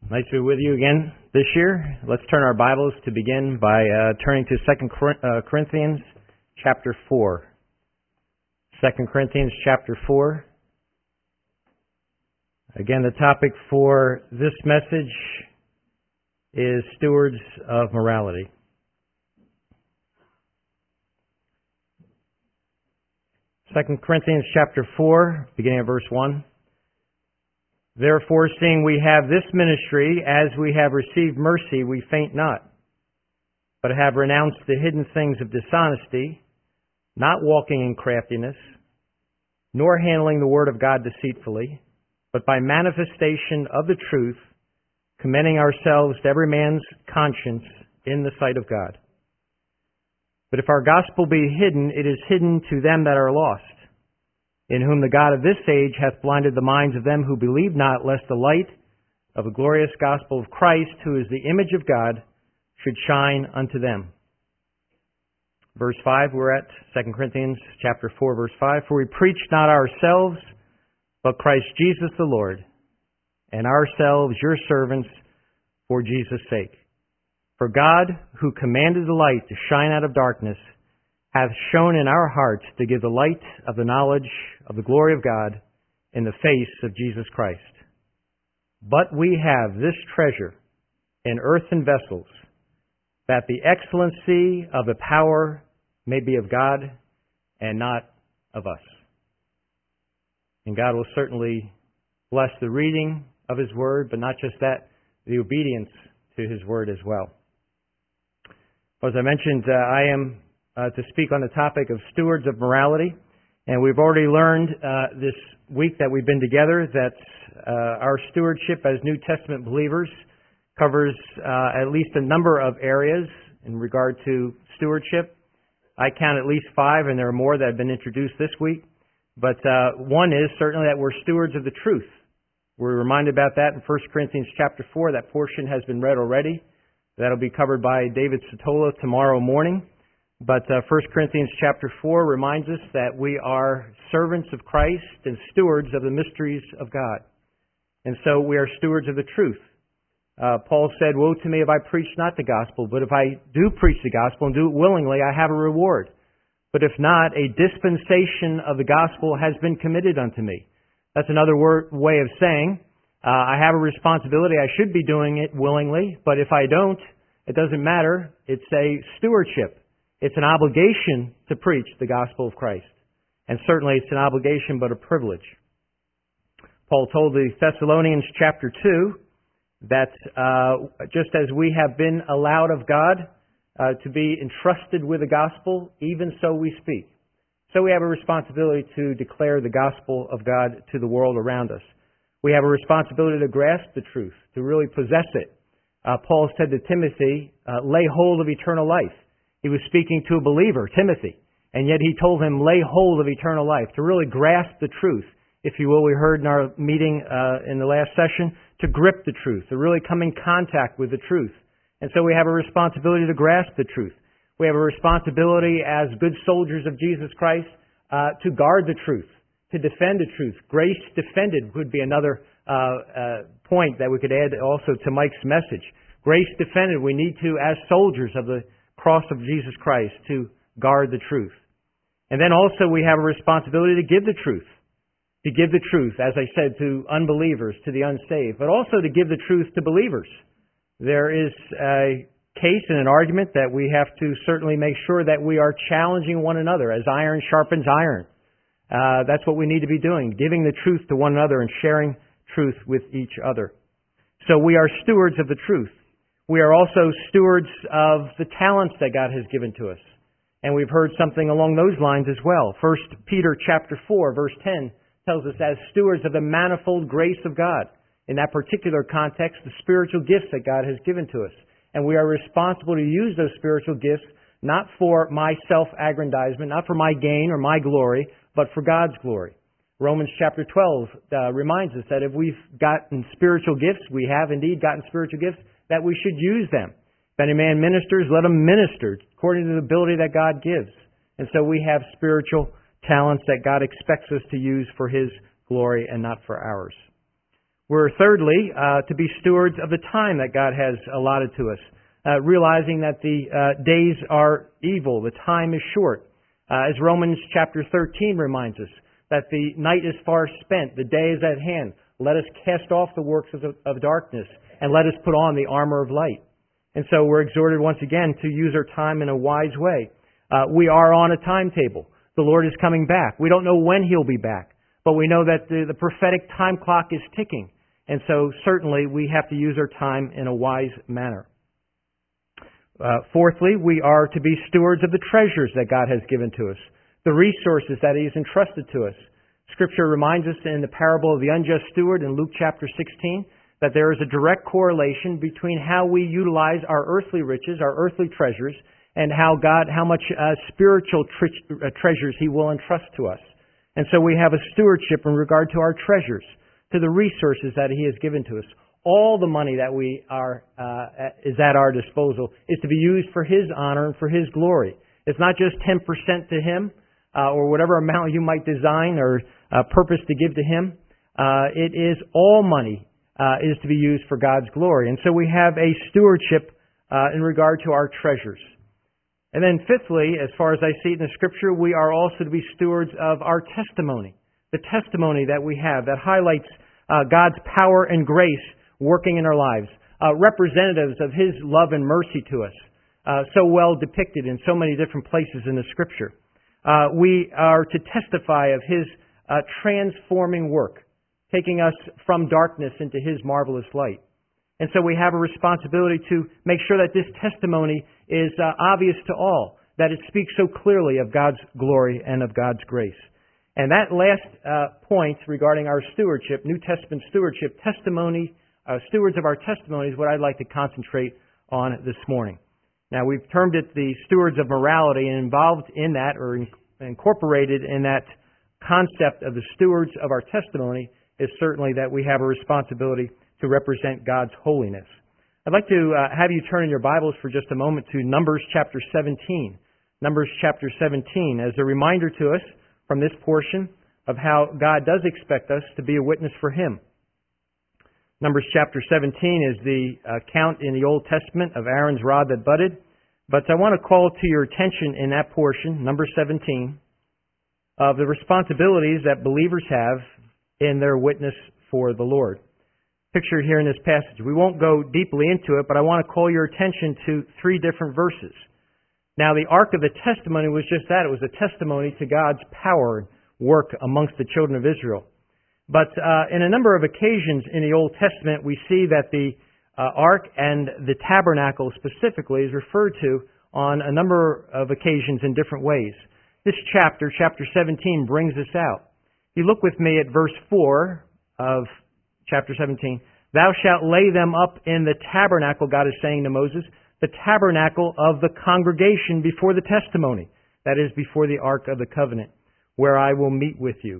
Nice to be with you again this year. Let's turn our Bibles to begin by turning to 2 Corinthians chapter 4. 2 Corinthians chapter 4. Again, the topic for this message is stewards of morality. 2 Corinthians chapter 4, beginning at verse 1. Therefore, seeing we have this ministry, as we have received mercy, we faint not, but have renounced the hidden things of dishonesty, not walking in craftiness, nor handling the word of God deceitfully, but by manifestation of the truth, commending ourselves to every man's conscience in the sight of God. But if our gospel be hidden, it is hidden to them that are lost, in whom the God of this age hath blinded the minds of them who believe not, lest the light of the glorious gospel of Christ, who is the image of God, should shine unto them. Verse 5, we're at 2 Corinthians chapter 4, verse 5. For we preach not ourselves, but Christ Jesus the Lord, and ourselves your servants for Jesus' sake. For God, who commanded the light to shine out of darkness, hath shone in our hearts to give the light of the knowledge of the glory of God in the face of Jesus Christ. But we have this treasure in earthen vessels, that the excellency of the power may be of God and not of us. And God will certainly bless the reading of His Word, but not just that, the obedience to His Word as well. As I mentioned, I am to speak on the topic of stewards of morality. And we've already learned this week that we've been together that our stewardship as New Testament believers covers at least a number of areas in regard to stewardship. I count at least 5, and there are more that have been introduced this week. But one is certainly that we're stewards of the truth. We're reminded about that in 1 Corinthians chapter 4. That portion has been read already. That'll be covered by David Sotola tomorrow morning. But 1 Corinthians chapter 4 reminds us that we are servants of Christ and stewards of the mysteries of God. And so we are stewards of the truth. Paul said, "Woe to me if I preach not the gospel, but if I do preach the gospel and do it willingly, I have a reward. But if not, a dispensation of the gospel has been committed unto me." That's another way of saying, I have a responsibility. I should be doing it willingly, but if I don't, it doesn't matter. It's a stewardship. It's an obligation to preach the gospel of Christ. And certainly it's an obligation, but a privilege. Paul told the Thessalonians chapter 2 that just as we have been allowed of God to be entrusted with the gospel, even so we speak. So we have a responsibility to declare the gospel of God to the world around us. We have a responsibility to grasp the truth, to really possess it. Paul said to Timothy, lay hold of eternal life. He was speaking to a believer, Timothy, and yet he told him, lay hold of eternal life, to really grasp the truth. If you will, we heard in our meeting in the last session, to grip the truth, to really come in contact with the truth. And so we have a responsibility to grasp the truth. We have a responsibility as good soldiers of Jesus Christ to guard the truth, to defend the truth. Grace defended would be another point that we could add also to Mike's message. Grace defended, we need to, as soldiers of the cross of Jesus Christ, to guard the truth. And then also we have a responsibility to give the truth. To give the truth, as I said, to unbelievers, to the unsaved, but also to give the truth to believers. There is a case and an argument that we have to certainly make sure that we are challenging one another as iron sharpens iron. That's what we need to be doing, giving the truth to one another and sharing truth with each other. So we are stewards of the truth. We are also stewards of the talents that God has given to us. And we've heard something along those lines as well. 1 Peter chapter 4, verse 10 tells us as stewards of the manifold grace of God. In that particular context, the spiritual gifts that God has given to us. And we are responsible to use those spiritual gifts not for my self-aggrandizement, not for my gain or my glory, but for God's glory. Romans chapter 12 reminds us that if we've gotten spiritual gifts, we have indeed gotten spiritual gifts, that we should use them. If any man ministers, let him minister according to the ability that God gives. And so we have spiritual talents that God expects us to use for His glory and not for ours. We're thirdly to be stewards of the time that God has allotted to us, realizing that the days are evil, the time is short. As Romans chapter 13 reminds us, that the night is far spent, the day is at hand. Let us cast off the works of darkness, and let us put on the armor of light. And so we're exhorted once again to use our time in a wise way. We are on a timetable. The Lord is coming back. We don't know when He'll be back, but we know that the prophetic time clock is ticking. And so certainly we have to use our time in a wise manner. Fourthly, we are to be stewards of the treasures that God has given to us, the resources that He has entrusted to us. Scripture reminds us in the parable of the unjust steward in Luke chapter 16 that there is a direct correlation between how we utilize our earthly riches, our earthly treasures, and how much spiritual treasures He will entrust to us. And so we have a stewardship in regard to our treasures, to the resources that He has given to us. All the money that is at our disposal is to be used for His honor and for His glory. It's not just 10% to Him, or whatever amount you might design or purpose to give to Him. It is all money is to be used for God's glory. And so we have a stewardship in regard to our treasures. And then fifthly, as far as I see it in the Scripture, we are also to be stewards of our testimony. The testimony that we have that highlights God's power and grace working in our lives. Representatives of His love and mercy to us. So well depicted in so many different places in the Scripture. We are to testify of His transforming work, taking us from darkness into His marvelous light. And so we have a responsibility to make sure that this testimony is obvious to all, that it speaks so clearly of God's glory and of God's grace. And that last point regarding our stewardship, New Testament stewardship, stewards of our testimony is what I'd like to concentrate on this morning. Now, we've termed it the stewards of morality, and involved in that, or incorporated in that concept of the stewards of our testimony, is certainly that we have a responsibility to represent God's holiness. I'd like to have you turn in your Bibles for just a moment to Numbers chapter 17. Numbers chapter 17 as a reminder to us from this portion of how God does expect us to be a witness for Him. Numbers chapter 17 is the account in the Old Testament of Aaron's rod that budded. But I want to call to your attention in that portion, number 17, of the responsibilities that believers have in their witness for the Lord. Pictured here in this passage. We won't go deeply into it, but I want to call your attention to 3 different verses. Now, the Ark of the Testimony was just that. It was a testimony to God's power and work amongst the children of Israel. But in a number of occasions in the Old Testament, we see that the Ark and the tabernacle specifically is referred to on a number of occasions in different ways. This chapter 17, brings this out. You look with me at verse 4 of chapter 17. Thou shalt lay them up in the tabernacle, God is saying to Moses, the tabernacle of the congregation before the testimony, that is, before the Ark of the Covenant, where I will meet with you.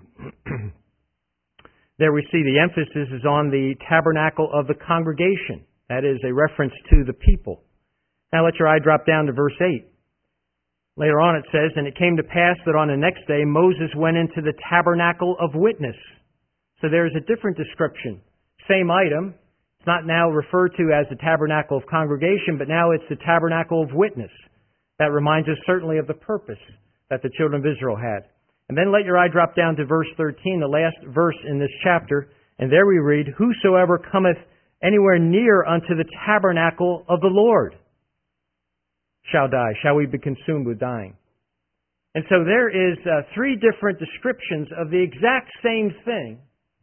There we see the emphasis is on the tabernacle of the congregation. That is a reference to the people. Now let your eye drop down to verse 8. Later on it says, and it came to pass that on the next day Moses went into the tabernacle of witness. So there's a different description. Same item. It's not now referred to as the tabernacle of congregation, but now it's the tabernacle of witness. That reminds us certainly of the purpose that the children of Israel had. And then let your eye drop down to verse 13, the last verse in this chapter, and there we read, whosoever cometh anywhere near unto the tabernacle of the Lord shall die. Shall we be consumed with dying? And so there is 3 different descriptions of the exact same thing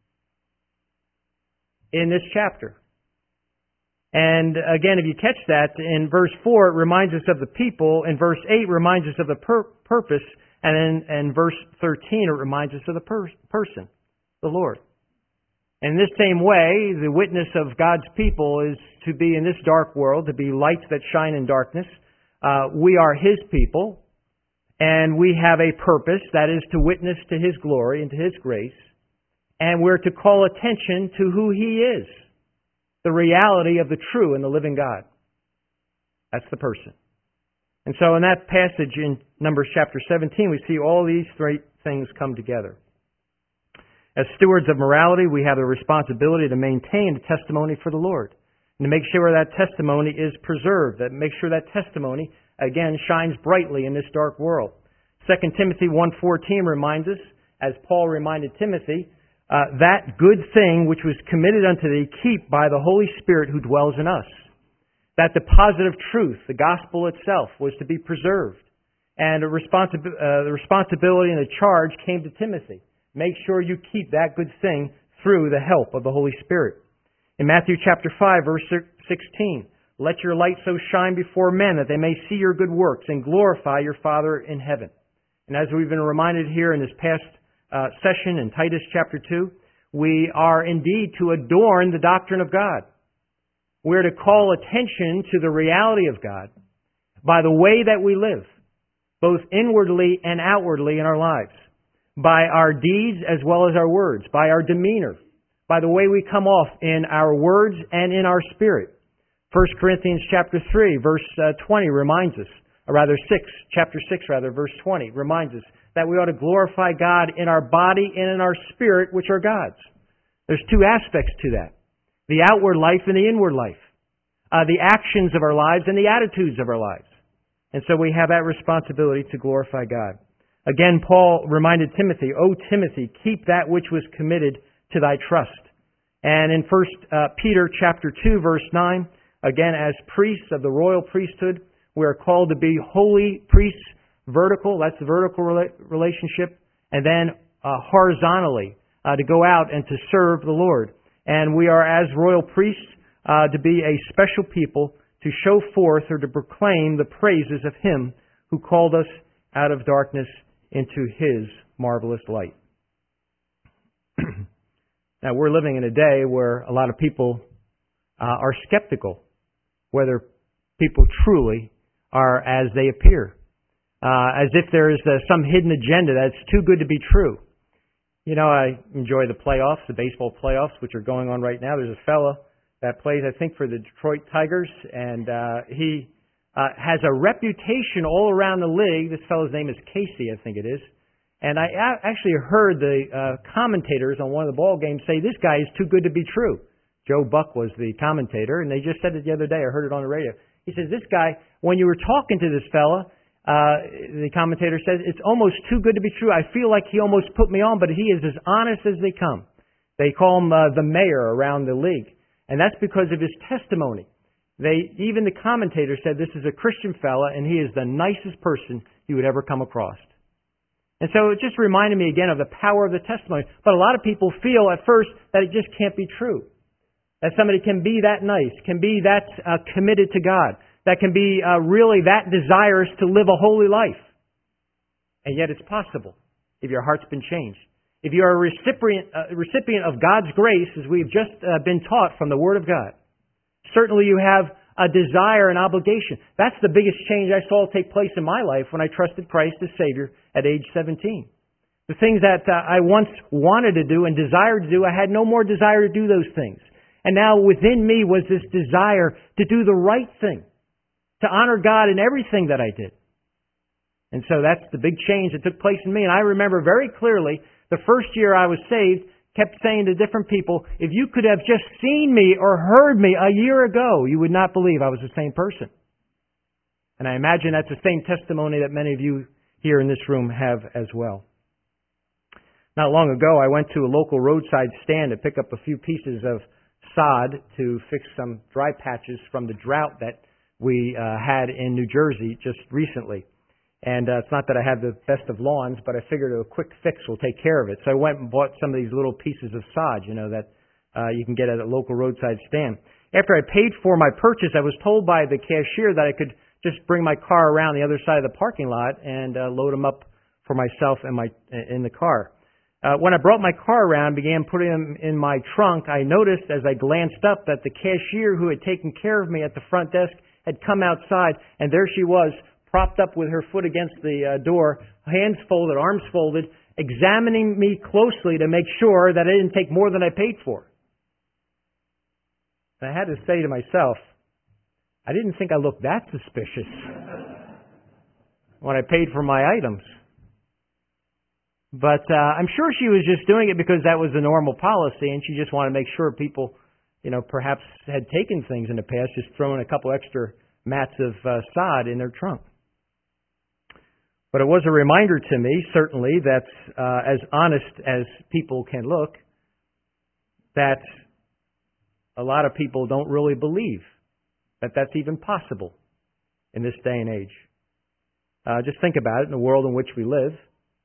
in this chapter. And again, if you catch that, in verse 4 it reminds us of the people, in verse 8 reminds us of the purpose, and in verse 13, it reminds us of the person, the Lord. In this same way, the witness of God's people is to be in this dark world, to be lights that shine in darkness. We are His people, and we have a purpose, that is to witness to His glory and to His grace. And we're to call attention to who He is, the reality of the true and the living God. That's the person. And so in that passage in Numbers chapter 17, we see all these 3 things come together. As stewards of morality, we have the responsibility to maintain a testimony for the Lord and to make sure that testimony is preserved, that make sure that testimony, again, shines brightly in this dark world. 2 Timothy 1:14 reminds us, as Paul reminded Timothy, that good thing which was committed unto thee, keep by the Holy Spirit who dwells in us. That deposit of truth, the gospel itself, was to be preserved. And the responsibility and the charge came to Timothy. Make sure you keep that good thing through the help of the Holy Spirit. In Matthew chapter 5, verse 16, let your light so shine before men that they may see your good works and glorify your Father in heaven. And as we've been reminded here in this past session in Titus chapter 2, we are indeed to adorn the doctrine of God. We're to call attention to the reality of God by the way that we live, both inwardly and outwardly in our lives, by our deeds as well as our words, by our demeanor, by the way we come off in our words and in our spirit. 1 Corinthians chapter 3, verse 20 reminds us, chapter 6, verse 20 reminds us that we ought to glorify God in our body and in our spirit, which are God's. There's two aspects to that. The outward life and the inward life. The actions of our lives and the attitudes of our lives. And so we have that responsibility to glorify God. Again, Paul reminded Timothy, O Timothy, keep that which was committed to thy trust. And in 1 Peter chapter 2, verse 9, again, as priests of the royal priesthood, we are called to be holy priests, vertical, that's the vertical relationship, and then horizontally, to go out and to serve the Lord. And we are, as royal priests, to be a special people to show forth or to proclaim the praises of Him who called us out of darkness into His marvelous light. Now, we're living in a day where a lot of people are skeptical whether people truly are as they appear, as if there is some hidden agenda that's too good to be true. You know, I enjoy the playoffs, the baseball playoffs, which are going on right now. There's a fella that plays, I think, for the Detroit Tigers, and he has a reputation all around the league. This fellow's name is Casey, I think it is. And I actually heard the commentators on one of the ball games say, this guy is too good to be true. Joe Buck was the commentator, and they just said it the other day. I heard it on the radio. He says, this guy, when you were talking to this fella, the commentator says, it's almost too good to be true. I feel like he almost put me on, but he is as honest as they come. They call him the mayor around the league. And that's because of his testimony. Even the commentator said this is a Christian fella and he is the nicest person you would ever come across. And so it just reminded me again of the power of the testimony. But a lot of people feel at first that it just can't be true. That somebody can be that nice, can be that committed to God, that can be really that desirous to live a holy life. And yet it's possible if your heart's been changed. If you are a recipient of God's grace, as we've just been taught from the Word of God, certainly you have a desire and obligation. That's the biggest change I saw take place in my life when I trusted Christ as Savior at age 17. The things that I once wanted to do and desired to do, I had no more desire to do those things. And now within me was this desire to do the right thing, to honor God in everything that I did. And so that's the big change that took place in me. And I remember very clearly the first year I was saved, kept saying to different people, if you could have just seen me or heard me a year ago, you would not believe I was the same person. And I imagine that's the same testimony that many of you here in this room have as well. Not long ago, I went to a local roadside stand to pick up a few pieces of sod to fix some dry patches from the drought that we had in New Jersey just recently. And it's not that I have the best of lawns, but I figured a quick fix will take care of it. So I went and bought some of these little pieces of sod, that you can get at a local roadside stand. After I paid for my purchase, I was told by the cashier that I could just bring my car around the other side of the parking lot and load them up for myself and in the car. When I brought my car around and began putting them in my trunk, I noticed as I glanced up that the cashier who had taken care of me at the front desk had come outside, and there she was, propped up with her foot against the door, hands folded, arms folded, examining me closely to make sure that I didn't take more than I paid for. And I had to say to myself, I didn't think I looked that suspicious when I paid for my items. But I'm sure she was just doing it because that was the normal policy, and she just wanted to make sure people, perhaps had taken things in the past, just throwing a couple extra mats of sod in their trunk. But it was a reminder to me, certainly, that as honest as people can look, that a lot of people don't really believe that that's even possible in this day and age. Just think about it. In the world in which we live,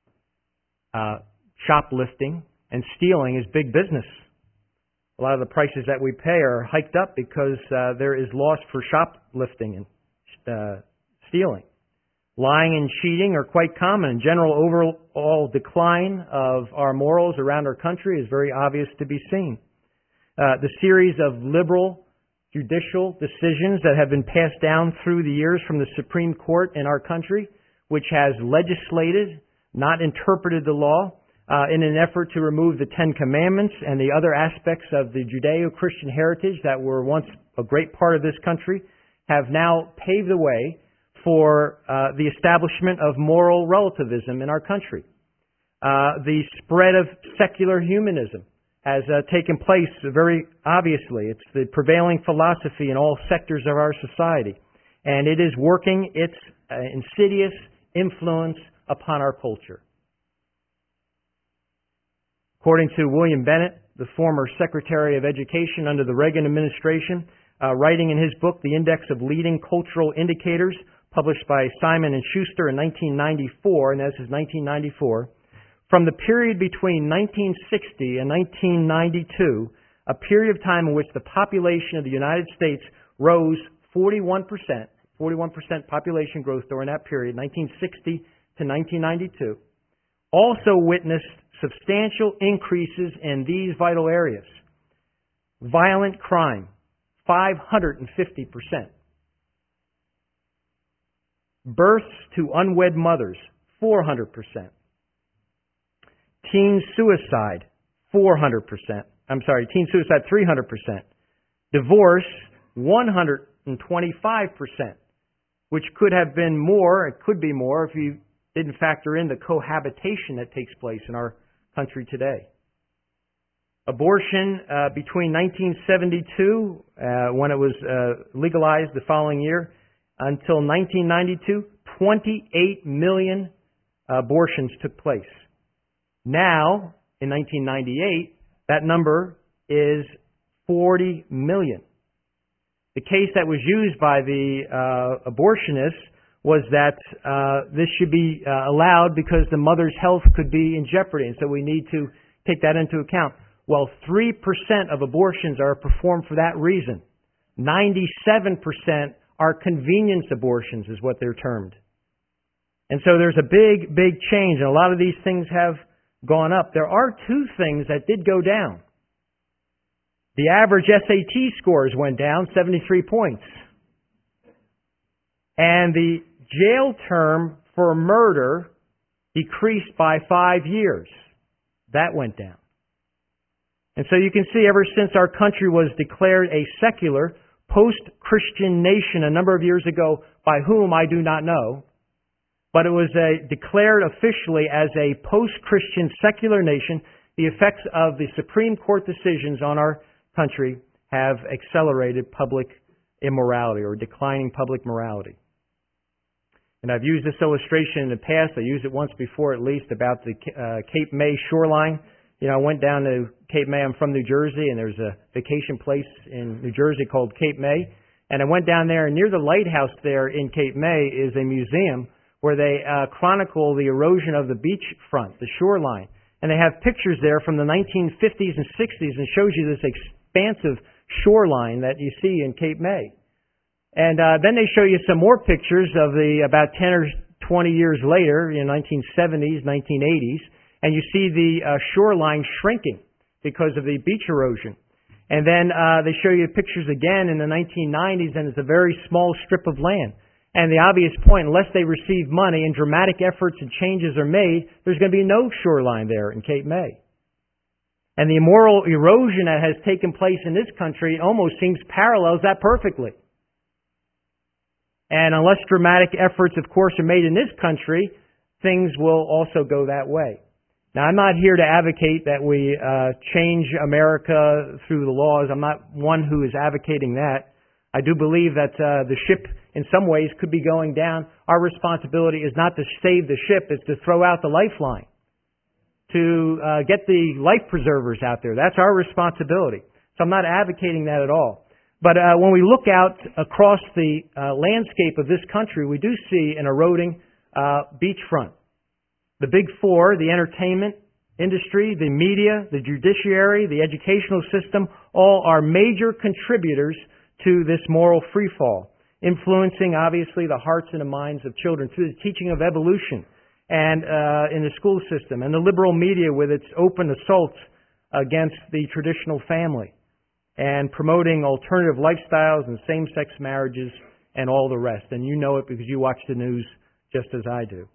shoplifting and stealing is big business. A lot of the prices that we pay are hiked up because there is loss for shoplifting and stealing. Lying and cheating are quite common. General overall decline of our morals around our country is very obvious to be seen. The series of liberal judicial decisions that have been passed down through the years from the Supreme Court in our country, which has legislated, not interpreted the law, in an effort to remove the Ten Commandments and the other aspects of the Judeo-Christian heritage that were once a great part of this country, have now paved the way for the establishment of moral relativism in our country. The spread of secular humanism has taken place very obviously. It's the prevailing philosophy in all sectors of our society, and it is working its insidious influence upon our culture. According to William Bennett, the former Secretary of Education under the Reagan administration, writing in his book, The Index of Leading Cultural Indicators, published by Simon & Schuster in 1994, and this is 1994, from the period between 1960 and 1992, a period of time in which the population of the United States rose 41% population growth during that period, 1960 to 1992, also witnessed substantial increases in these vital areas. Violent crime, 550%. Births to unwed mothers, 400%. Teen suicide, 300%. Divorce, 125%, which could have been more, it could be more if you didn't factor in the cohabitation that takes place in our country today. Abortion between 1972, when it was legalized the following year, until 1992, 28 million abortions took place. Now, in 1998, that number is 40 million. The case that was used by the abortionists was that this should be allowed because the mother's health could be in jeopardy, and so we need to take that into account. Well, 3% of abortions are performed for that reason. 97% are convenience abortions, is what they're termed. And so there's a big, big change, and a lot of these things have gone up. There are two things that did go down. The average SAT scores went down 73 points. And the jail term for murder decreased by 5 years. That went down. And so you can see ever since our country was declared a secular, post-Christian nation a number of years ago, by whom I do not know, but it was declared officially as a post-Christian secular nation, the effects of the Supreme Court decisions on our country have accelerated public immorality or declining public morality. And I've used this illustration in the past. I used it once before at least about the Cape May shoreline. I went down to Cape May. I'm from New Jersey, and there's a vacation place in New Jersey called Cape May. And I went down there, and near the lighthouse there in Cape May is a museum where they chronicle the erosion of the beachfront, the shoreline. And they have pictures there from the 1950s and 60s and shows you this expansive shoreline that you see in Cape May. And then they show you some more pictures of the about 10 or 20 years later, 1970s, 1980s, and you see the shoreline shrinking because of the beach erosion. And then they show you pictures again in the 1990s, and it's a very small strip of land. And the obvious point, unless they receive money and dramatic efforts and changes are made, there's going to be no shoreline there in Cape May. And the immoral erosion that has taken place in this country almost seems parallels that perfectly. And unless dramatic efforts, of course, are made in this country, things will also go that way. Now, I'm not here to advocate that we change America through the laws. I'm not one who is advocating that. I do believe that the ship, in some ways, could be going down. Our responsibility is not to save the ship, it's to throw out the lifeline, to get the life preservers out there. That's our responsibility. So I'm not advocating that at all. But when we look out across the landscape of this country, we do see an eroding beachfront. The big four, the entertainment industry, the media, the judiciary, the educational system, all are major contributors to this moral freefall, influencing, obviously, the hearts and the minds of children through the teaching of evolution and in the school system, and the liberal media with its open assaults against the traditional family, and promoting alternative lifestyles and same-sex marriages and all the rest. And you know it because you watch the news just as I do.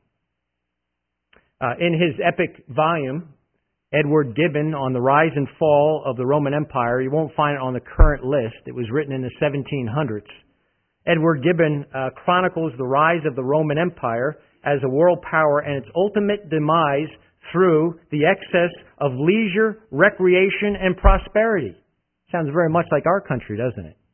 In his epic volume, Edward Gibbon, on the rise and fall of the Roman Empire, you won't find it on the current list. It was written in the 1700s. Edward Gibbon chronicles the rise of the Roman Empire as a world power and its ultimate demise through the excess of leisure, recreation, and prosperity. Sounds very much like our country, doesn't it?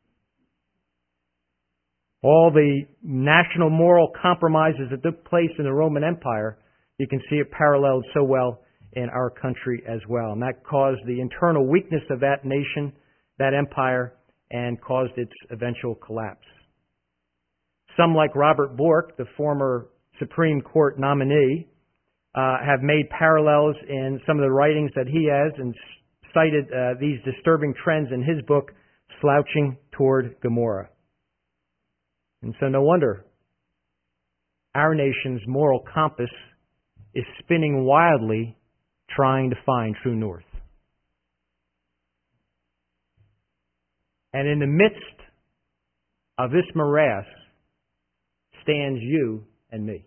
All the national moral compromises that took place in the Roman Empire, you can see it paralleled so well in our country as well. And that caused the internal weakness of that nation, that empire, and caused its eventual collapse. Some, like Robert Bork, the former Supreme Court nominee, have made parallels in some of the writings that he has and cited these disturbing trends in his book, Slouching Toward Gomorrah. And so no wonder our nation's moral compass is spinning wildly, trying to find true north. And in the midst of this morass stands you and me,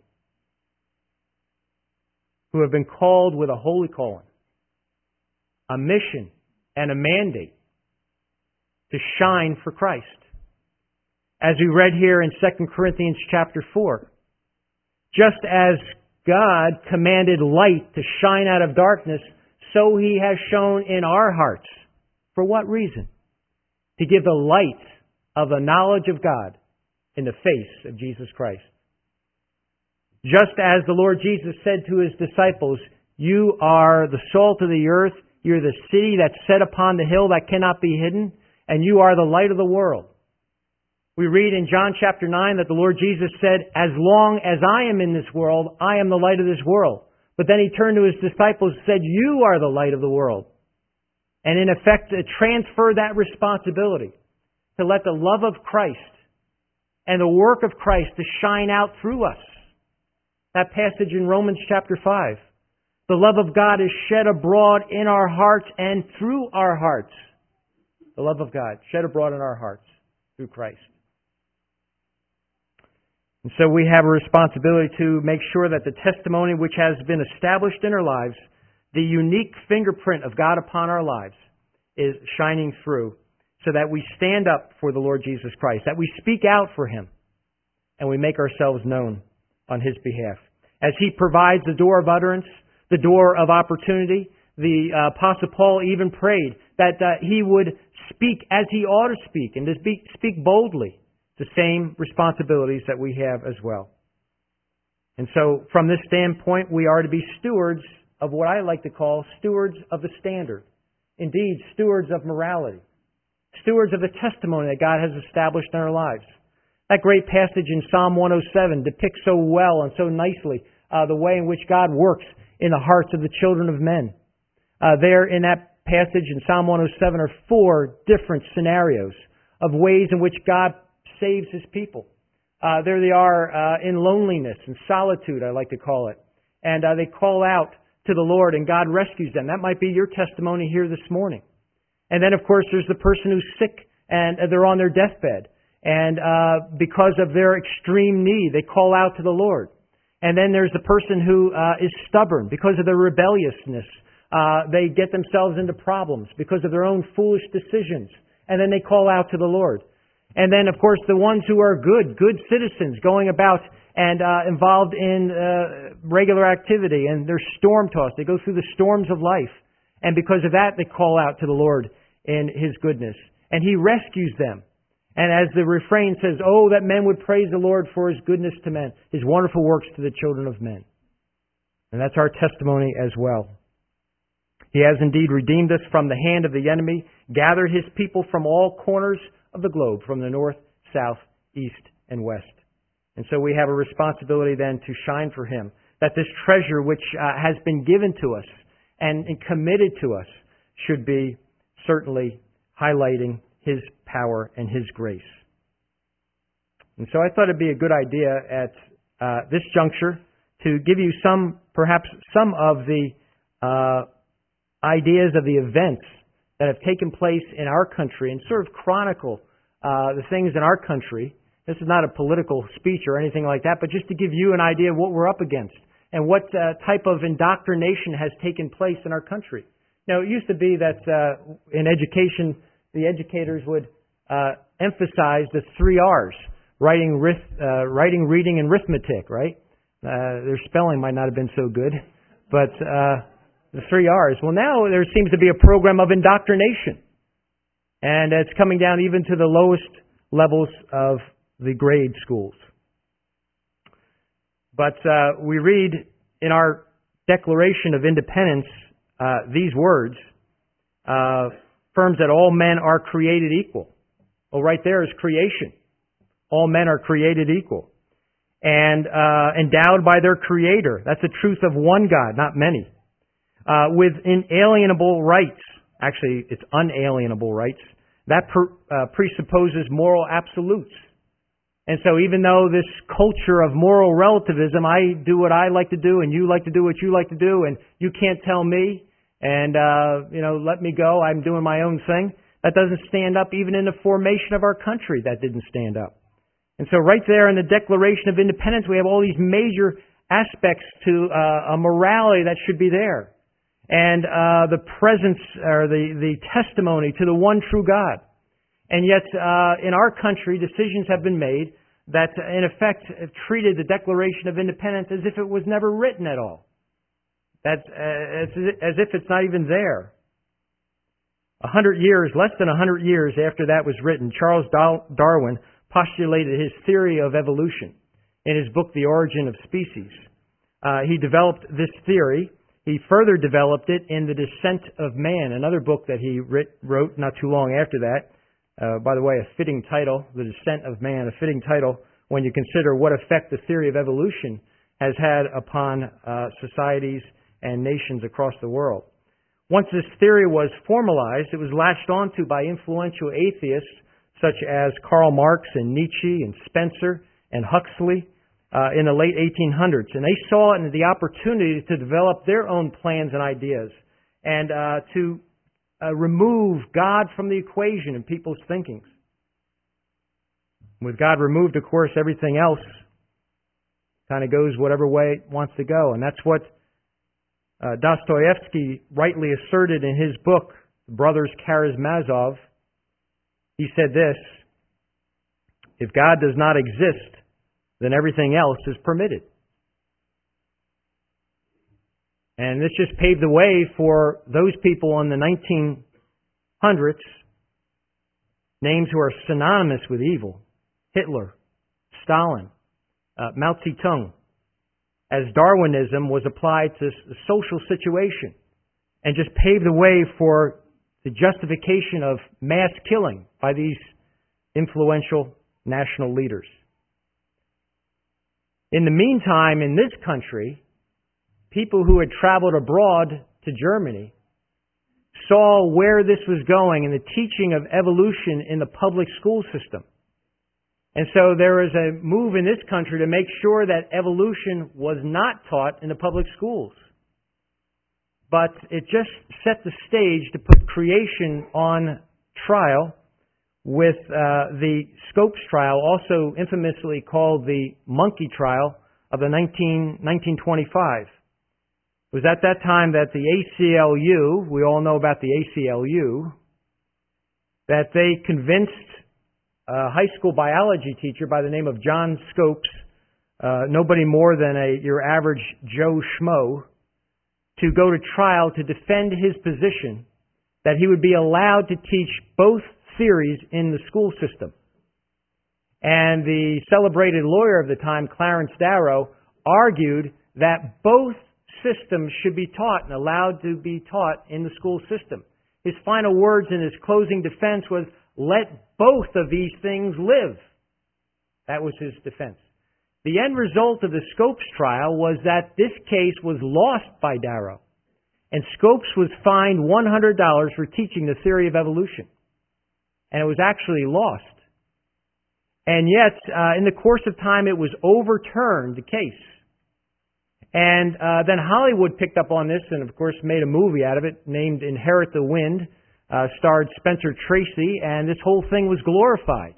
who have been called with a holy calling, a mission, and a mandate to shine for Christ. As we read here in 2 Corinthians chapter 4, just as God commanded light to shine out of darkness, so He has shown in our hearts. For what reason? To give the light of the knowledge of God in the face of Jesus Christ. Just as the Lord Jesus said to His disciples, you are the salt of the earth, you're the city that's set upon the hill that cannot be hidden, and you are the light of the world. We read in John chapter 9 that the Lord Jesus said, as long as I am in this world, I am the light of this world. But then He turned to His disciples and said, you are the light of the world. And in effect, to transfer that responsibility, to let the love of Christ and the work of Christ to shine out through us. That passage in Romans chapter 5. The love of God is shed abroad in our hearts and through our hearts. The love of God shed abroad in our hearts through Christ. And so we have a responsibility to make sure that the testimony which has been established in our lives, the unique fingerprint of God upon our lives, is shining through so that we stand up for the Lord Jesus Christ, that we speak out for Him, and we make ourselves known on His behalf. As He provides the door of utterance, the door of opportunity, the Apostle Paul even prayed that he would speak as he ought to speak and to speak boldly. The same responsibilities that we have as well. And so from this standpoint, we are to be stewards of what I like to call stewards of the standard. Indeed, stewards of morality. Stewards of the testimony that God has established in our lives. That great passage in Psalm 107 depicts so well and so nicely the way in which God works in the hearts of the children of men. There in that passage in Psalm 107 are 4 different scenarios of ways in which God saves His people. There they are in loneliness and solitude, I like to call it. And they call out to the Lord and God rescues them. That might be your testimony here this morning. And then, of course, there's the person who's sick and they're on their deathbed. And because of their extreme need, they call out to the Lord. And then there's the person who is stubborn because of their rebelliousness. They get themselves into problems because of their own foolish decisions. And then they call out to the Lord. And then, of course, the ones who are good citizens, going about and involved in regular activity, and they're storm-tossed. They go through the storms of life. And because of that, they call out to the Lord in His goodness. And He rescues them. And as the refrain says, "Oh, that men would praise the Lord for His goodness to men, His wonderful works to the children of men." And that's our testimony as well. He has indeed redeemed us from the hand of the enemy, gathered His people from all corners of the globe, from the north, south, east, and west. And so we have a responsibility then to shine for Him, that this treasure which has been given to us and committed to us should be certainly highlighting His power and His grace. And so I thought it'd be a good idea at this juncture to give you perhaps some of the ideas of the events that have taken place in our country and sort of chronicle the things in our country. This is not a political speech or anything like that, but just to give you an idea of what we're up against and what type of indoctrination has taken place in our country. Now, it used to be that in education, the educators would emphasize the 3 R's, writing, reading, and arithmetic, right? Their spelling might not have been so good, but the 3 R's. Well, now there seems to be a program of indoctrination, and it's coming down even to the lowest levels of the grade schools. But we read in our Declaration of Independence these words, affirms that all men are created equal. Well, right there is creation. All men are created equal. And endowed by their Creator. That's the truth of one God, not many. With inalienable rights. Actually, it's unalienable rights. That presupposes moral absolutes. And so even though this culture of moral relativism, I do what I like to do and you like to do what you like to do and you can't tell me and, let me go, I'm doing my own thing. That doesn't stand up even in the formation of our country. That didn't stand up. And so right there in the Declaration of Independence, we have all these major aspects to a morality that should be there. And the presence or the testimony to the one true God. And yet in our country, decisions have been made that in effect have treated the Declaration of Independence as if it was never written at all. That's as if it's not even there. Less than 100 years after that was written, Charles Darwin postulated his theory of evolution in his book, The Origin of Species. He developed this theory. He further developed it in The Descent of Man, another book that he wrote not too long after that. By the way, a fitting title, The Descent of Man, a fitting title when you consider what effect the theory of evolution has had upon societies and nations across the world. Once this theory was formalized, it was latched onto by influential atheists such as Karl Marx and Nietzsche and Spencer and Huxley in the late 1800s. And they saw it as the opportunity to develop their own plans and ideas and to remove God from the equation in people's thinkings. With God removed, of course, everything else kind of goes whatever way it wants to go. And that's what Dostoevsky rightly asserted in his book, Brothers Karamazov. He said this: if God does not exist, then everything else is permitted. And this just paved the way for those people in the 1900s, names who are synonymous with evil: Hitler, Stalin, Mao Zedong, as Darwinism was applied to the social situation and just paved the way for the justification of mass killing by these influential national leaders. In the meantime, in this country, people who had traveled abroad to Germany saw where this was going in the teaching of evolution in the public school system. And so there is a move in this country to make sure that evolution was not taught in the public schools. But it just set the stage to put creation on trial with the Scopes trial, also infamously called the monkey trial of the 1925. It was at that time that the ACLU, we all know about the ACLU, that they convinced a high school biology teacher by the name of John Scopes, nobody more than your average Joe Schmo, to go to trial to defend his position that he would be allowed to teach both theories in the school system. And the celebrated lawyer of the time, Clarence Darrow, argued that both systems should be taught and allowed to be taught in the school system. His final words in his closing defense was, "Let both of these things live." That was his defense. The end result of the Scopes trial was that this case was lost by Darrow, and Scopes was fined $100 for teaching the theory of evolution. And it was actually lost. And yet, in the course of time, it was overturned, the case. And then Hollywood picked up on this and, of course, made a movie out of it named Inherit the Wind, starred Spencer Tracy, and this whole thing was glorified.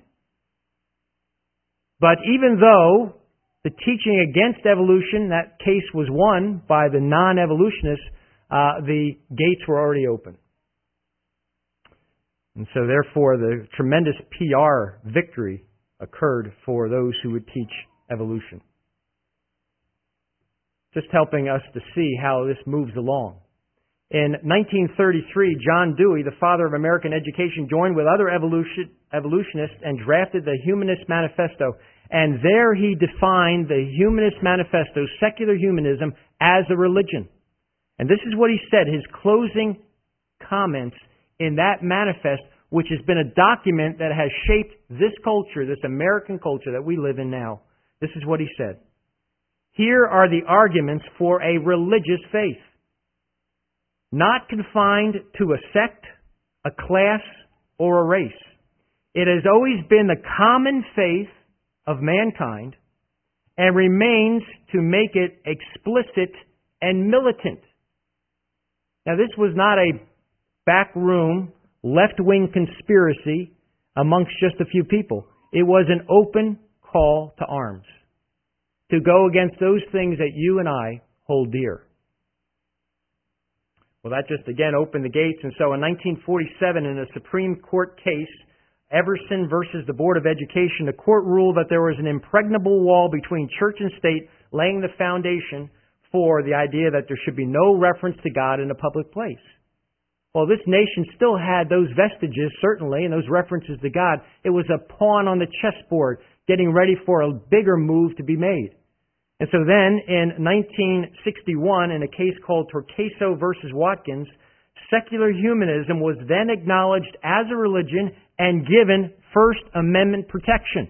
But even though the teaching against evolution, that case was won by the non-evolutionists, the gates were already open. And so therefore the tremendous PR victory occurred for those who would teach evolution. Just helping us to see how this moves along. In 1933, John Dewey, the father of American education, joined with other evolutionists and drafted the Humanist Manifesto. And there he defined the Humanist Manifesto, secular humanism, as a religion. And this is what he said, his closing comments in that manifest, which has been a document that has shaped this culture, this American culture that we live in now. This is what he said. Here are the arguments for a religious faith, not confined to a sect, a class, or a race. It has always been the common faith of mankind and remains to make it explicit and militant. Now, this was not a backroom, left-wing conspiracy amongst just a few people. It was an open call to arms, to go against those things that you and I hold dear. Well, that just again opened the gates. And so in 1947, in a Supreme Court case, Everson versus the Board of Education, the court ruled that there was an impregnable wall between church and state, laying the foundation for the idea that there should be no reference to God in a public place. Well, this nation still had those vestiges, certainly, and those references to God. It was a pawn on the chessboard, getting ready for a bigger move to be made. And so then, in 1961, in a case called Torcaso versus Watkins, secular humanism was then acknowledged as a religion and given First Amendment protection.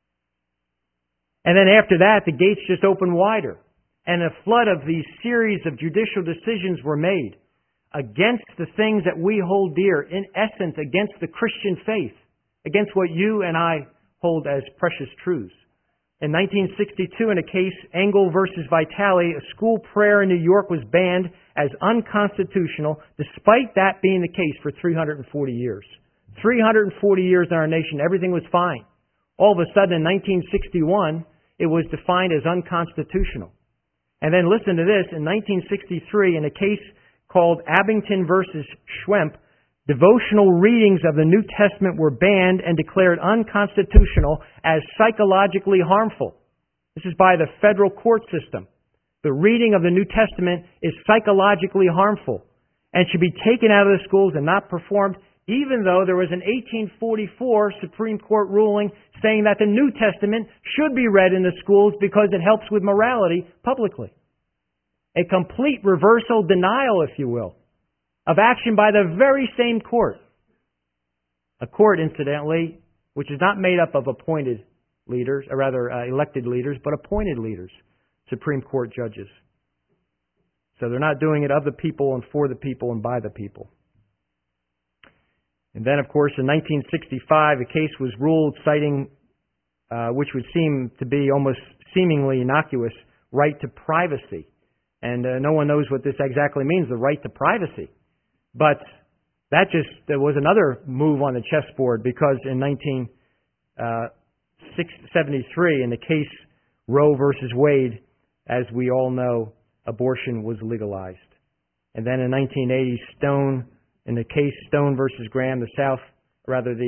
And then after that, the gates just opened wider. And a flood of these series of judicial decisions were made against the things that we hold dear, in essence, against the Christian faith, against what you and I hold as precious truths. In 1962, in a case, Engel versus Vitale, a school prayer in New York was banned as unconstitutional, despite that being the case for 340 years. 340 years in our nation, everything was fine. All of a sudden, in 1961, it was defined as unconstitutional. And then listen to this, in 1963, in a case called Abington versus Schwemp, devotional readings of the New Testament were banned and declared unconstitutional as psychologically harmful. This is by the federal court system. The reading of the New Testament is psychologically harmful and should be taken out of the schools and not performed, even though there was an 1844 Supreme Court ruling saying that the New Testament should be read in the schools because it helps with morality publicly. A complete reversal, denial, if you will, of action by the very same court. A court, incidentally, which is not made up of appointed leaders, or rather elected leaders, but appointed leaders, Supreme Court judges. So they're not doing it of the people and for the people and by the people. And then, of course, in 1965, a case was ruled citing, which would seem to be almost seemingly innocuous, right to privacy. And no one knows what this exactly means, the right to privacy. But there was another move on the chessboard, because in 1973, in the case Roe versus Wade, as we all know, abortion was legalized. And then in 1980, in the case Stone versus Graham, the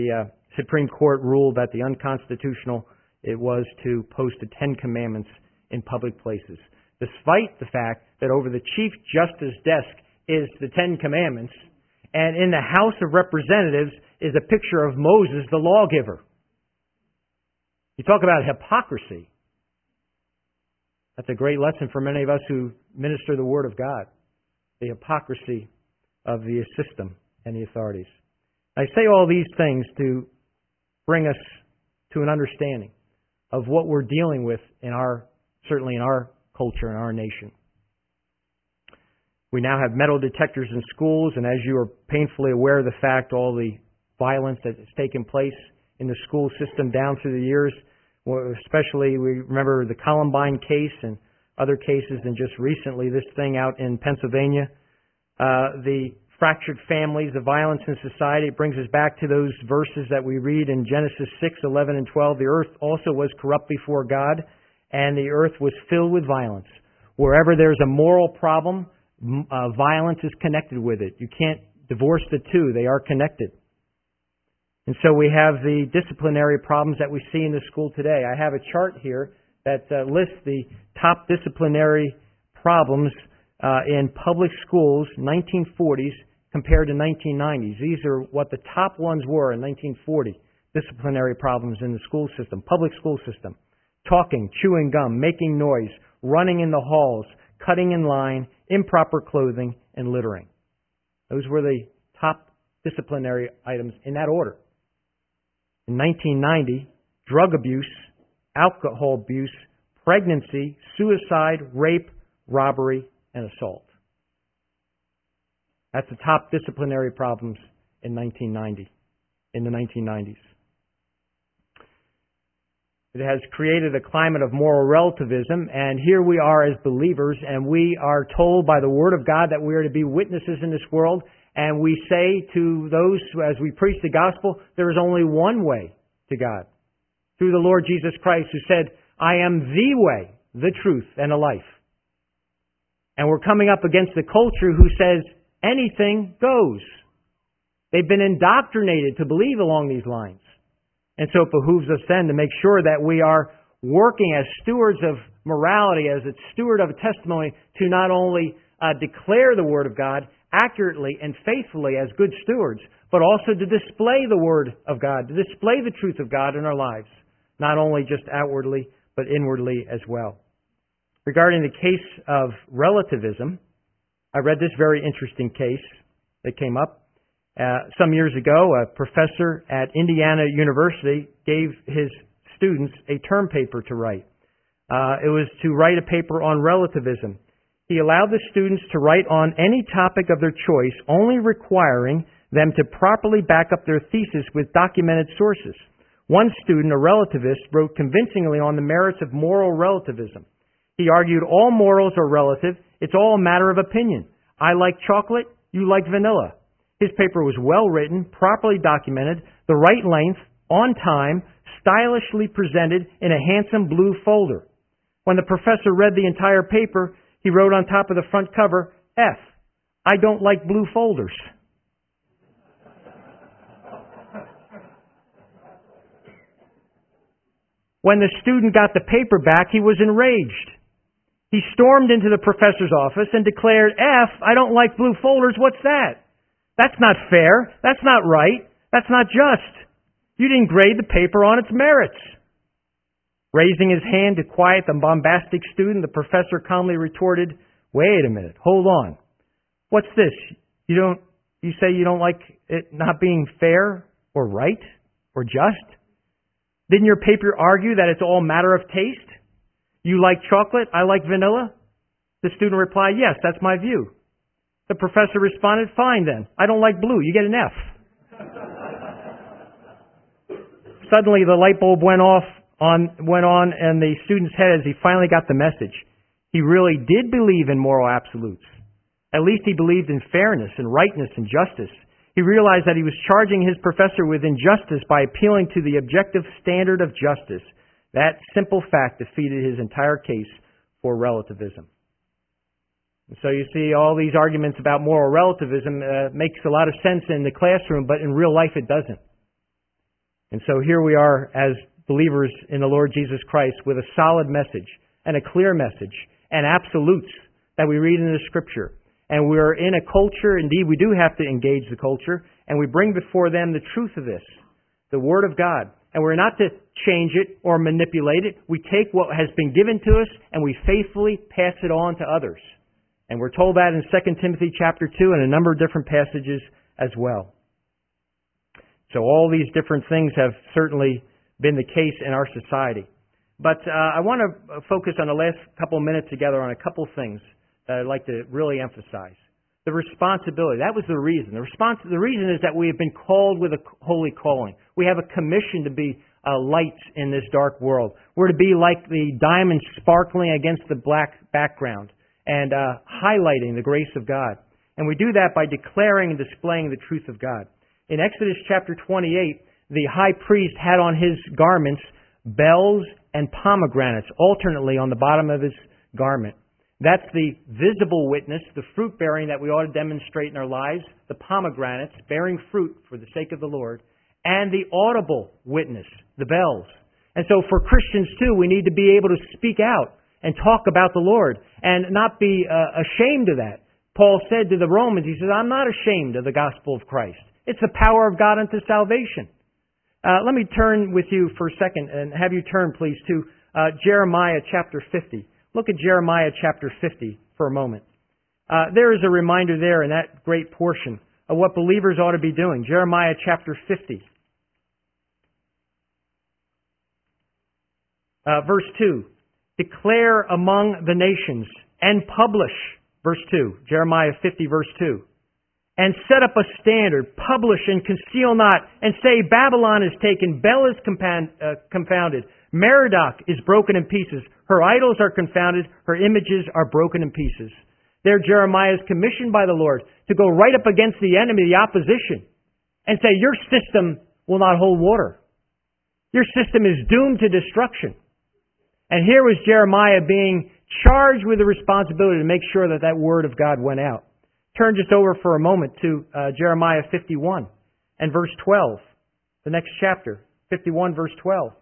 Supreme Court ruled that the unconstitutional it was to post the Ten Commandments in public places, despite the fact that over the Chief Justice's desk is the Ten Commandments, and in the House of Representatives is a picture of Moses, the lawgiver. You talk about hypocrisy. That's a great lesson for many of us who minister the Word of God. The hypocrisy of the system and the authorities. I say all these things to bring us to an understanding of what we're dealing with certainly in our culture and our nation. We now have metal detectors in schools, and as you are painfully aware of the fact, all the violence that has taken place in the school system down through the years, especially we remember the Columbine case and other cases, and just recently this thing out in Pennsylvania, the fractured families, the violence in society. It brings us back to those verses that we read in Genesis 6:11 and 12. The earth also was corrupt before God, and the earth was filled with violence. Wherever there's a moral problem, violence is connected with it. You can't divorce the two. They are connected. And so we have the disciplinary problems that we see in the school today. I have a chart here that lists the top disciplinary problems in public schools, 1940s compared to 1990s. These are what the top ones were in 1940, disciplinary problems in the school system, public school system. Talking, chewing gum, making noise, running in the halls, cutting in line, improper clothing, and littering. Those were the top disciplinary items in that order. In 1990, drug abuse, alcohol abuse, pregnancy, suicide, rape, robbery, and assault. That's the top disciplinary problems in the 1990s. It has created a climate of moral relativism, and here we are as believers, and we are told by the Word of God that we are to be witnesses in this world, and we say to those, as we preach the gospel, there is only one way to God, through the Lord Jesus Christ, who said, I am the way, the truth, and the life. And we're coming up against the culture who says anything goes. They've been indoctrinated to believe along these lines. And so it behooves us then to make sure that we are working as stewards of morality, as a steward of a testimony, to not only declare the Word of God accurately and faithfully as good stewards, but also to display the Word of God, to display the truth of God in our lives, not only just outwardly, but inwardly as well. Regarding the case of relativism, I read this very interesting case that came up. Some years ago, a professor at Indiana University gave his students a term paper to write. It was to write a paper on relativism. He allowed the students to write on any topic of their choice, only requiring them to properly back up their thesis with documented sources. One student, a relativist, wrote convincingly on the merits of moral relativism. He argued all morals are relative. It's all a matter of opinion. I like chocolate. You like vanilla. His paper was well written, properly documented, the right length, on time, stylishly presented in a handsome blue folder. When the professor read the entire paper, he wrote on top of the front cover, F, I don't like blue folders. When the student got the paper back, he was enraged. He stormed into the professor's office and declared, F, I don't like blue folders, what's that? That's not fair. That's not right. That's not just. You didn't grade the paper on its merits. Raising his hand to quiet the bombastic student, the professor calmly retorted, wait a minute, hold on. What's this? You say you don't like it not being fair or right or just? Didn't your paper argue that it's all a matter of taste? You like chocolate, I like vanilla? The student replied, yes, that's my view. The professor responded, fine then. I don't like blue. You get an F. Suddenly the light bulb went on in the student's head as he finally got the message. He really did believe in moral absolutes. At least he believed in fairness and rightness and justice. He realized that he was charging his professor with injustice by appealing to the objective standard of justice. That simple fact defeated his entire case for relativism. So you see all these arguments about moral relativism makes a lot of sense in the classroom, but in real life it doesn't. And so here we are as believers in the Lord Jesus Christ with a solid message and a clear message and absolutes that we read in the Scripture. And we're in a culture, indeed we do have to engage the culture, and we bring before them the truth of this, the Word of God. And we're not to change it or manipulate it. We take what has been given to us and we faithfully pass it on to others. And we're told that in 2 Timothy chapter 2 and a number of different passages as well. So all these different things have certainly been the case in our society. But I want to focus on the last couple of minutes together on a couple of things that I'd like to really emphasize. The responsibility. That was the reason. The reason is that we have been called with a holy calling. We have a commission to be lights in this dark world. We're to be like the diamond sparkling against the black background and highlighting the grace of God. And we do that by declaring and displaying the truth of God. In Exodus chapter 28, the high priest had on his garments bells and pomegranates alternately on the bottom of his garment. That's the visible witness, the fruit bearing that we ought to demonstrate in our lives, the pomegranates bearing fruit for the sake of the Lord, and the audible witness, the bells. And so for Christians too, we need to be able to speak out and talk about the Lord and not be ashamed of that. Paul said to the Romans, he says, I'm not ashamed of the gospel of Christ. It's the power of God unto salvation. Let me turn with you for a second and have you turn, please, to Jeremiah chapter 50. Look at Jeremiah chapter 50 for a moment. There is a reminder there in that great portion of what believers ought to be doing. Jeremiah chapter 50. Verse 2. Declare among the nations and publish. Verse 2. Jeremiah 50 verse 2. And set up a standard, publish and conceal not, and say, Babylon is taken, Bel is confounded, Merodach is broken in pieces, her idols are confounded, her images are broken in pieces. There Jeremiah is commissioned by the Lord to go right up against the enemy, the opposition, and say, your system will not hold water. Your system is doomed to destruction. And here was Jeremiah being charged with the responsibility to make sure that that word of God went out. Turn just over for a moment to Jeremiah 51 and verse 12, the next chapter, 51 verse 12.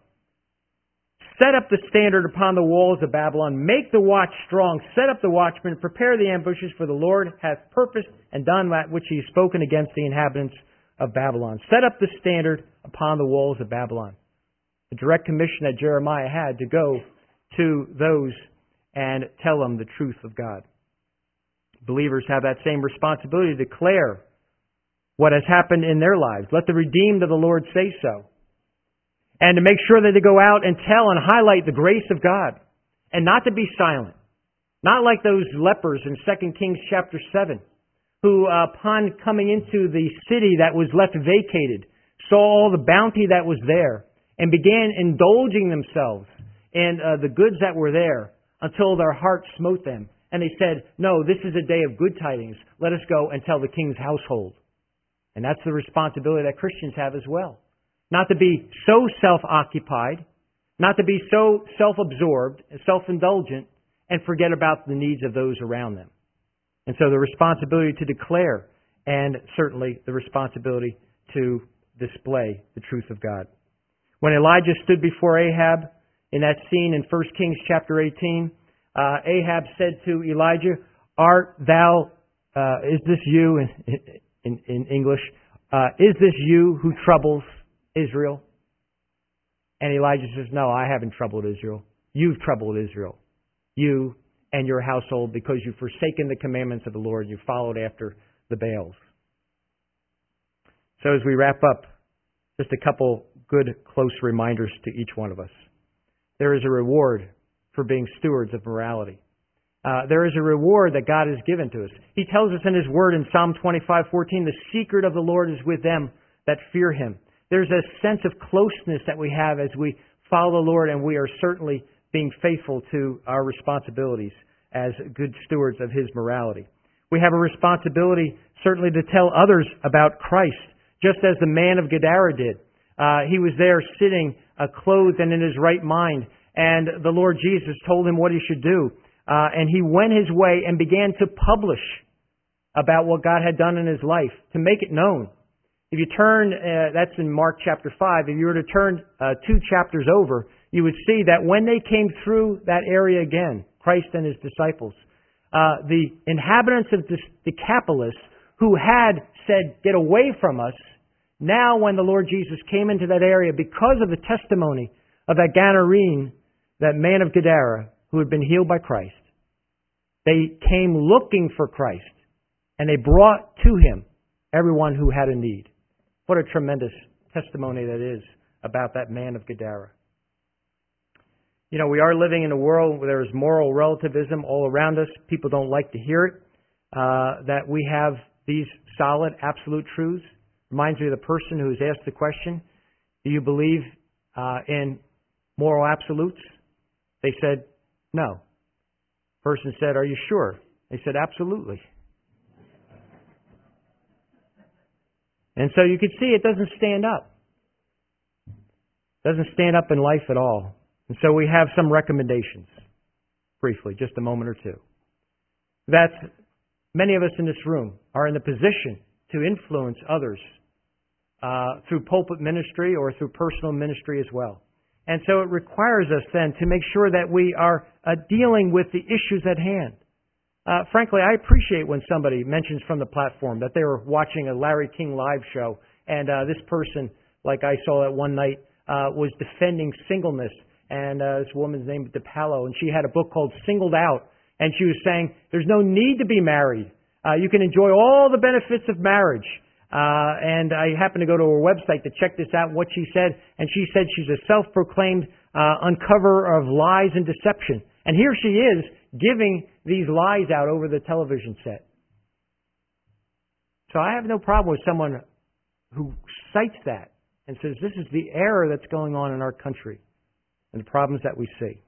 Set up the standard upon the walls of Babylon, make the watch strong, set up the watchmen, prepare the ambushes, for the Lord hath purposed and done that which he has spoken against the inhabitants of Babylon. Set up the standard upon the walls of Babylon. The direct commission that Jeremiah had to go to those and tell them the truth of God. Believers have that same responsibility to declare what has happened in their lives. Let the redeemed of the Lord say so. And to make sure that they go out and tell and highlight the grace of God. And not to be silent. Not like those lepers in 2 Kings chapter 7, who upon coming into the city that was left vacated, saw all the bounty that was there, and began indulging themselves in the goods that were there until their heart smote them. And they said, no, this is a day of good tidings. Let us go and tell the king's household. And that's the responsibility that Christians have as well. Not to be so self-occupied, not to be so self-absorbed, self-indulgent, and forget about the needs of those around them. And so the responsibility to declare, and certainly the responsibility to display the truth of God. When Elijah stood before Ahab in that scene in 1 Kings chapter 18, Ahab said to Elijah, art thou, is this you, in English, is this you who troubles Israel? And Elijah says, no, I haven't troubled Israel. You've troubled Israel. You and your household, because you've forsaken the commandments of the Lord. You followed after the Baals. So as we wrap up, just a couple good, close reminders to each one of us. There is a reward for being stewards of morality. There is a reward that God has given to us. He tells us in His Word in Psalm 25:14, the secret of the Lord is with them that fear Him. There's a sense of closeness that we have as we follow the Lord, and we are certainly being faithful to our responsibilities as good stewards of His morality. We have a responsibility certainly to tell others about Christ, just as the man of Gadara did. He was there sitting clothed and in his right mind, and the Lord Jesus told him what he should do. And he went his way and began to publish about what God had done in his life, to make it known. If you turn, that's in Mark chapter 5, if you were to turn 2 chapters over, you would see that when they came through that area again, Christ and His disciples, the inhabitants of Decapolis who had said, "Get away from us," now when the Lord Jesus came into that area, because of the testimony of that Gadarene, that man of Gadara, who had been healed by Christ, they came looking for Christ, and they brought to Him everyone who had a need. What a tremendous testimony that is about that man of Gadara. You know, we are living in a world where there is moral relativism all around us. People don't like to hear it, that we have these solid, absolute truths. Reminds me of the person who's asked the question, do you believe in moral absolutes? They said, no. Person said, are you sure? They said, absolutely. And so you can see it doesn't stand up. It doesn't stand up in life at all. And so we have some recommendations, briefly, just a moment or two. That many of us in this room are in the position to influence others through pulpit ministry or through personal ministry as well. And so it requires us then to make sure that we are dealing with the issues at hand. Frankly, I appreciate when somebody mentions from the platform that they were watching a Larry King live show, and this person, like I saw that one night, was defending singleness. And this woman's name is DePalo, and she had a book called Singled Out, and she was saying there's no need to be married. You can enjoy all the benefits of marriage. And I happened to go to her website to check this out, what she said, and she said she's a self-proclaimed uncoverer of lies and deception. And here she is giving these lies out over the television set. So I have no problem with someone who cites that and says this is the error that's going on in our country and the problems that we see.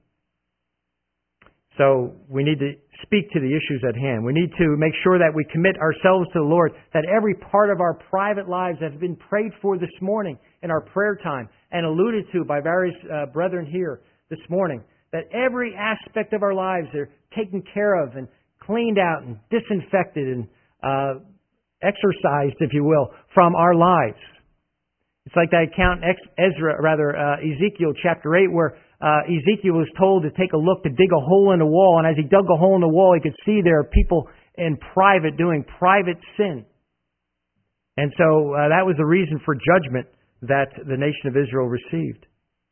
So we need to speak to the issues at hand. We need to make sure that we commit ourselves to the Lord, that every part of our private lives have been prayed for this morning in our prayer time and alluded to by various brethren here this morning, that every aspect of our lives are taken care of and cleaned out and disinfected and exorcised, if you will, from our lives. It's like that account in Ezekiel chapter 8, where Ezekiel was told to take a look, to dig a hole in the wall, and as he dug a hole in the wall, he could see there are people in private doing private sin. And so that was the reason for judgment that the nation of Israel received.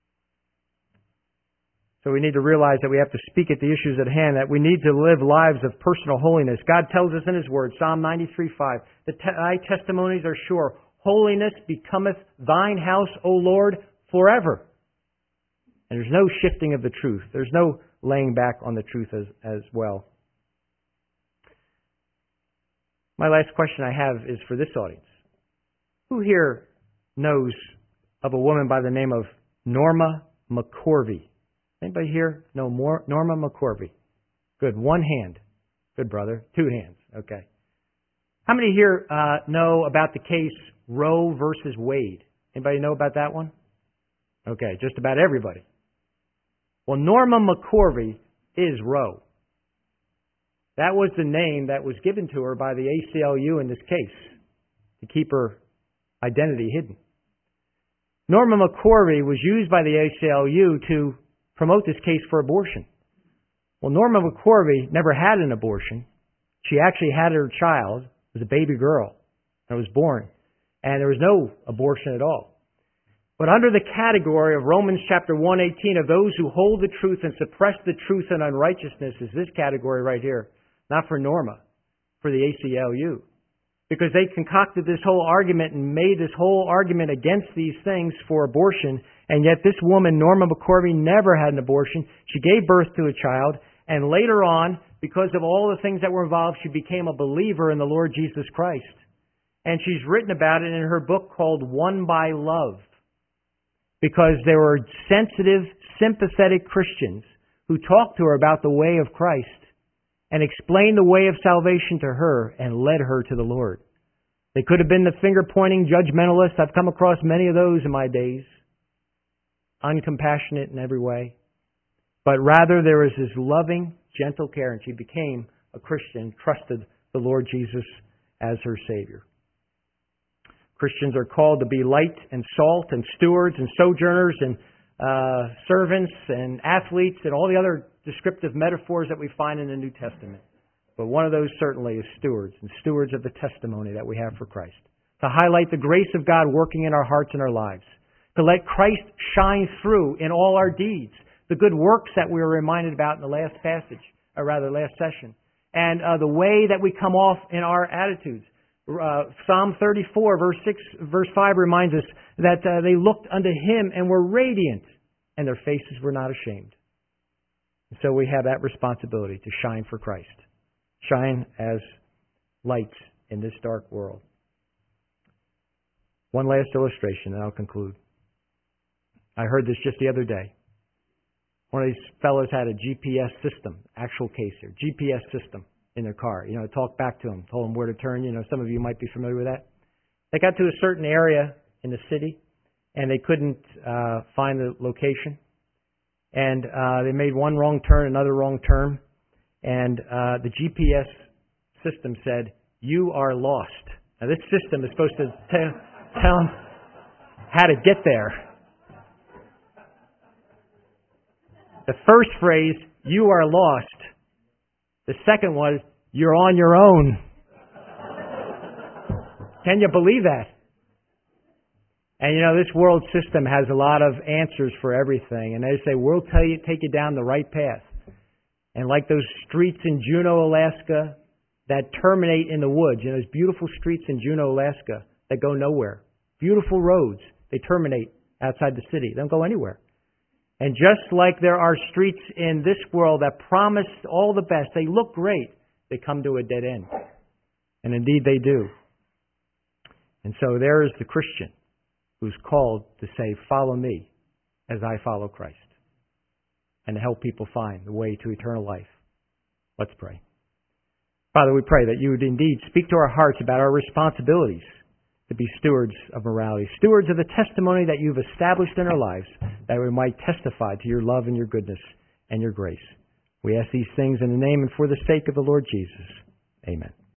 So we need to realize that we have to speak at the issues at hand, that we need to live lives of personal holiness. God tells us in His Word, Psalm 93:5, thy testimonies are sure. Holiness becometh thine house, O Lord, forever. And there's no shifting of the truth. There's no laying back on the truth as well. My last question I have is for this audience. Who here knows of a woman by the name of Norma McCorvey? Anybody here know Norma McCorvey? Good. One hand. Good, brother. Two hands. Okay. How many here know about the case Roe versus Wade? Anybody know about that one? Okay, just about everybody. Well, Norma McCorvey is Roe. That was the name that was given to her by the ACLU in this case to keep her identity hidden. Norma McCorvey was used by the ACLU to promote this case for abortion. Well, Norma McCorvey never had an abortion. She actually had her child. It was a baby girl that was born. And there was no abortion at all. But under the category of Romans chapter 1:18 of those who hold the truth and suppress the truth in unrighteousness is this category right here. Not for Norma, for the ACLU. Because they concocted this whole argument and made this whole argument against these things for abortion. And yet this woman, Norma McCorvey, never had an abortion. She gave birth to a child. And later on, because of all the things that were involved, she became a believer in the Lord Jesus Christ. And she's written about it in her book called Won by Love. Because there were sensitive, sympathetic Christians who talked to her about the way of Christ and explained the way of salvation to her and led her to the Lord. They could have been the finger-pointing judgmentalists. I've come across many of those in my days. Uncompassionate in every way. But rather there was this loving, gentle care, and she became a Christian, trusted the Lord Jesus as her Savior. Christians are called to be light and salt and stewards and sojourners and servants and athletes and all the other descriptive metaphors that we find in the New Testament. But one of those certainly is stewards, and stewards of the testimony that we have for Christ. To highlight the grace of God working in our hearts and our lives. To let Christ shine through in all our deeds. The good works that we were reminded about in the last passage, or rather last session. And the way that we come off in our attitudes. Psalm 34, verse 5 reminds us that they looked unto Him and were radiant, and their faces were not ashamed. And so we have that responsibility to shine for Christ. Shine as lights in this dark world. One last illustration, and I'll conclude. I heard this just the other day. One of these fellows had a GPS system, actual case here, GPS system in their car. Talk back to them, told them where to turn. Some of you might be familiar with that. They got to a certain area in the city, and they couldn't find the location. And they made one wrong turn, another wrong turn. And the GPS system said, "You are lost." Now, this system is supposed to tell them how to get there. The first phrase, "You are lost." The second was, "You're on your own." Can you believe that? And this world system has a lot of answers for everything. And they say, we'll take you down the right path. And like those streets in Juneau, Alaska that terminate in the woods, those beautiful streets in Juneau, Alaska that go nowhere. Beautiful roads. They terminate outside the city. They don't go anywhere. And just like there are streets in this world that promise all the best, they look great, they come to a dead end. And indeed they do. And so there is the Christian who's called to say, "Follow me as I follow Christ," and to help people find the way to eternal life. Let's pray. Father, we pray that you would indeed speak to our hearts about our responsibilities to be stewards of morality, stewards of the testimony that you've established in our lives, that we might testify to your love and your goodness and your grace. We ask these things in the name and for the sake of the Lord Jesus. Amen.